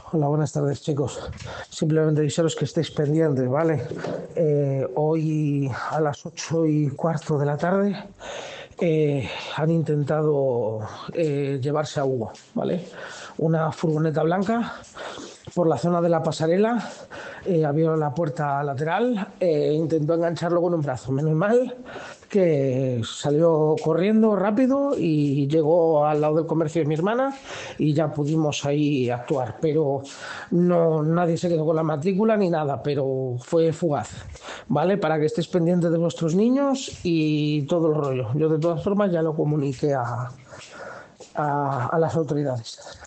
Hola, buenas tardes, chicos. Simplemente avisaros que estéis pendientes, ¿vale? Hoy a las 8:15 de la tarde han intentado llevarse a Hugo, ¿vale? Una furgoneta blanca por la zona de la pasarela, abrió la puerta lateral e intentó engancharlo con un brazo. Menos mal que salió corriendo rápido y llegó al lado del comercio de mi hermana y ya pudimos ahí actuar, pero no, nadie se quedó con la matrícula ni nada, pero fue fugaz, ¿vale? Para que estéis pendientes de vuestros niños y todo el rollo. Yo de todas formas ya lo comuniqué a las autoridades.